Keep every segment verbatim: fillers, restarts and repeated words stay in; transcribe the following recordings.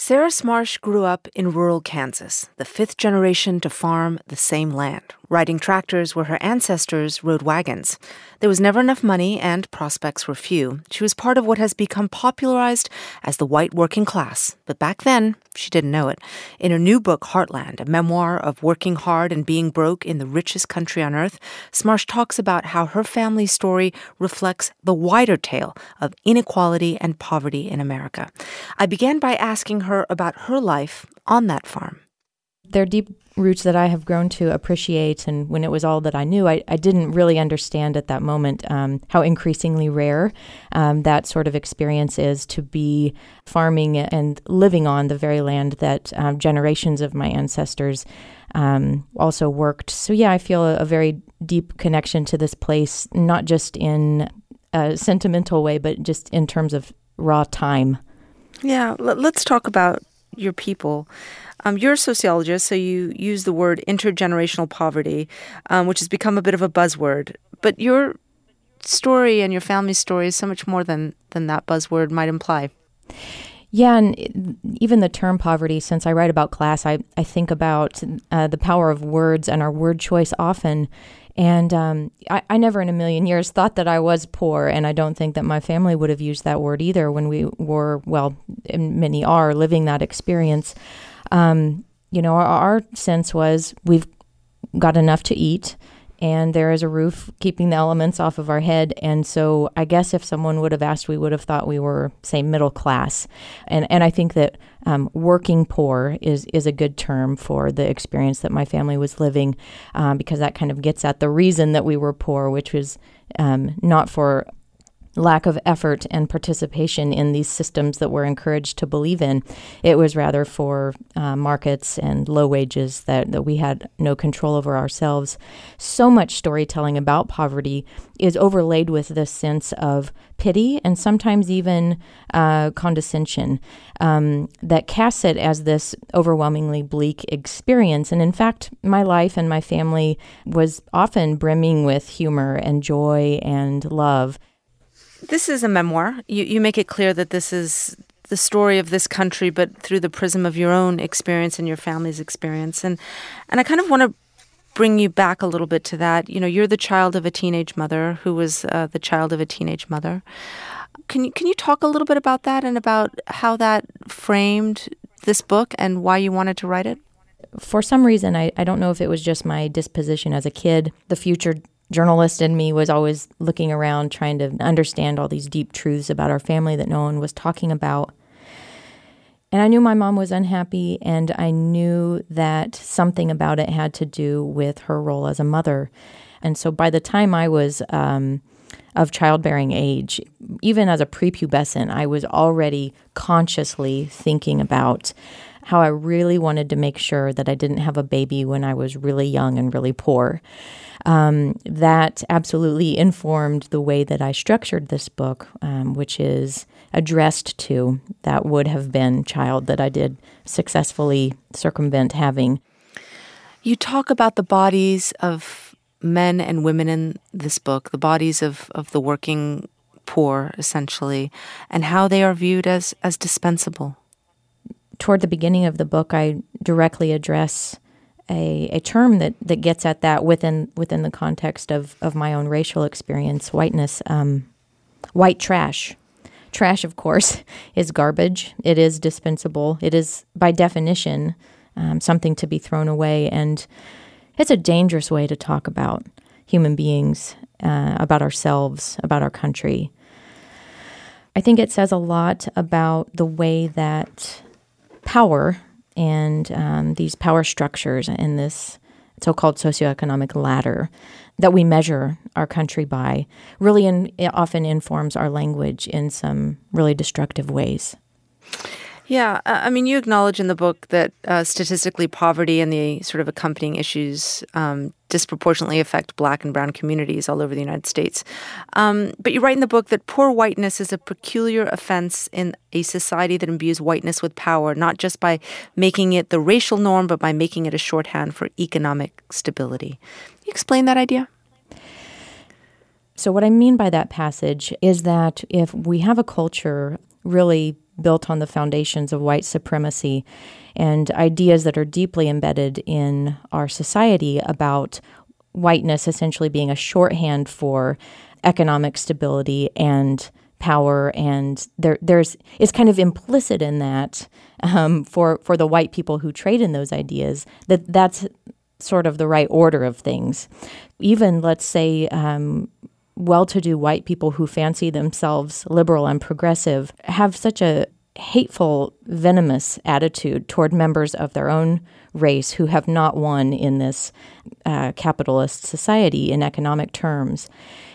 Sarah Smarsh grew up in rural Kansas, the fifth generation to farm the same land, riding tractors where her ancestors rode wagons. There was never enough money and prospects were few. She was part of what has become popularized as the white working class. But back then, she didn't know it. In her new book, Heartland, a memoir of working hard and being broke in the richest country on earth, Smarsh talks about how her family's story reflects the wider tale of inequality and poverty in America. I began by asking her about her life on that farm. They're deep roots that I have grown to appreciate, and when it was all that I knew, I, I didn't really understand at that moment um, how increasingly rare um, that sort of experience is, to be farming and living on the very land that um, generations of my ancestors um, also worked. So yeah, I feel a, a very deep connection to this place, not just in a sentimental way, but just in terms of raw time. Yeah, let's talk about your people. Um, you're a sociologist, so you use the word intergenerational poverty, um, which has become a bit of a buzzword. But your story and your family's story is so much more than, than that buzzword might imply. Yeah, and it, even the term poverty, since I write about class, I, I think about uh, the power of words and our word choice often. And um, I, I never in a million years thought that I was poor, and I don't think that my family would have used that word either when we were, well, many are, living that experience. Um, you know, our, our sense was we've got enough to eat, and there is a roof keeping the elements off of our head. And so I guess if someone would have asked, we would have thought we were, say, middle class. And and I think that um, working poor is, is a good term for the experience that my family was living, um, because that kind of gets at the reason that we were poor, which was um, not for lack of effort and participation in these systems that we're encouraged to believe in. It was rather for uh, markets and low wages that, that we had no control over ourselves. So much storytelling about poverty is overlaid with this sense of pity and sometimes even uh, condescension um, that casts it as this overwhelmingly bleak experience. And in fact, my life and my family was often brimming with humor and joy and love. This is a memoir. You you make it clear that this is the story of this country, but through the prism of your own experience and your family's experience. And and I kind of want to bring you back a little bit to that. You know, you're the child of a teenage mother who was uh, the child of a teenage mother. Can you can you talk a little bit about that and about how that framed this book and why you wanted to write it? For some reason, I, I don't know if it was just my disposition as a kid, the future journalist in me was always looking around trying to understand all these deep truths about our family that no one was talking about. And I knew my mom was unhappy, and I knew that something about it had to do with her role as a mother. And so by the time I was um, of childbearing age, even as a prepubescent, I was already consciously thinking about how I really wanted to make sure that I didn't have a baby when I was really young and really poor. Um, that absolutely informed the way that I structured this book, um, which is addressed to that would have been child that I did successfully circumvent having. You talk about the bodies of men and women in this book, the bodies of, of the working poor, essentially, and how they are viewed as, as dispensable. Toward the beginning of the book, I directly address a, a term that, that gets at that within within the context of, of my own racial experience, whiteness, um, white trash. Trash, of course, is garbage. It is dispensable. It is, by definition, um, something to be thrown away, and it's a dangerous way to talk about human beings, uh, about ourselves, about our country. I think it says a lot about the way that power and um, these power structures in this so-called socioeconomic ladder that we measure our country by really in, it often informs our language in some really destructive ways. Yeah, I mean, you acknowledge in the book that uh, statistically poverty and the sort of accompanying issues um, disproportionately affect Black and brown communities all over the United States. Um, but you write in the book that poor whiteness is a peculiar offense in a society that imbues whiteness with power, not just by making it the racial norm, but by making it a shorthand for economic stability. Can you explain that idea? So what I mean by that passage is that if we have a culture really built on the foundations of white supremacy and ideas that are deeply embedded in our society about whiteness essentially being a shorthand for economic stability and power, and there, there's it's kind of implicit in that um, for for the white people who trade in those ideas that that's sort of the right order of things. Even, let's say, um, well-to-do white people who fancy themselves liberal and progressive have such a hateful, venomous attitude toward members of their own race who have not won in this uh, capitalist society in economic terms.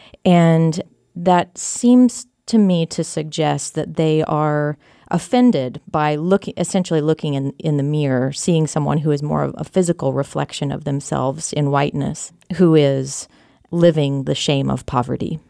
And that seems to me to suggest that they are offended by looking, essentially looking in, in the mirror, seeing someone who is more of a physical reflection of themselves in whiteness, who is living the shame of poverty.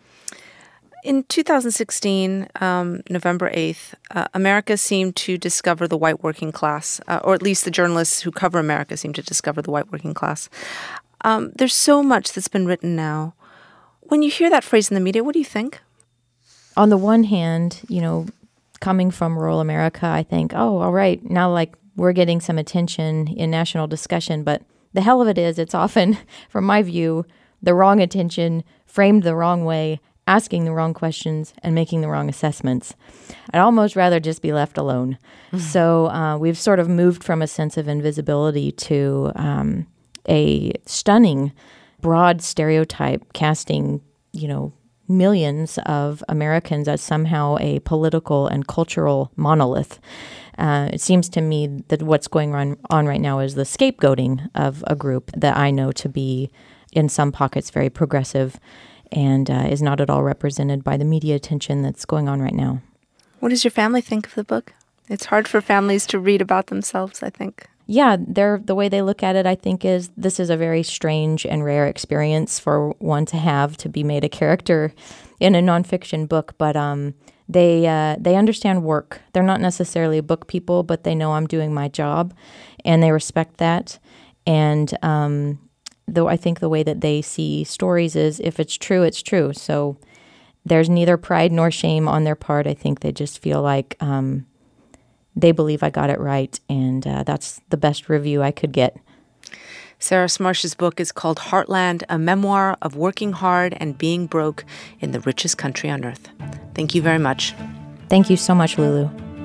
In two thousand sixteen, um, November eighth, uh, America seemed to discover the white working class, uh, or at least the journalists who cover America seem to discover the white working class. Um, there's so much that's been written now. When you hear that phrase in the media, what do you think? On the one hand, you know, coming from rural America, I think, oh, all right, now like we're getting some attention in national discussion, but the hell of it is, it's often, from my view, the wrong attention, framed the wrong way, asking the wrong questions, and making the wrong assessments. I'd almost rather just be left alone. Mm-hmm. So uh, we've sort of moved from a sense of invisibility to um, a stunning, broad stereotype casting, you know, millions of Americans as somehow a political and cultural monolith. Uh, it seems to me that what's going on, on right now is the scapegoating of a group that I know to be, in some pockets, very progressive and uh, is not at all represented by the media attention that's going on right now. What does your family think of the book? It's hard for families to read about themselves, I think. Yeah, they're, the way they look at it, I think, is this is a very strange and rare experience for one to have, to be made a character in a nonfiction book. But um, they uh, they understand work. They're not necessarily book people, but they know I'm doing my job, and they respect that. And um, though I think the way that they see stories is, if it's true, it's true. So there's neither pride nor shame on their part. I think they just feel like Um, they believe I got it right, and uh, that's the best review I could get. Sarah Smarsh's book is called Heartland, a memoir of working hard and being broke in the richest country on earth. Thank you very much. Thank you so much, Lulu.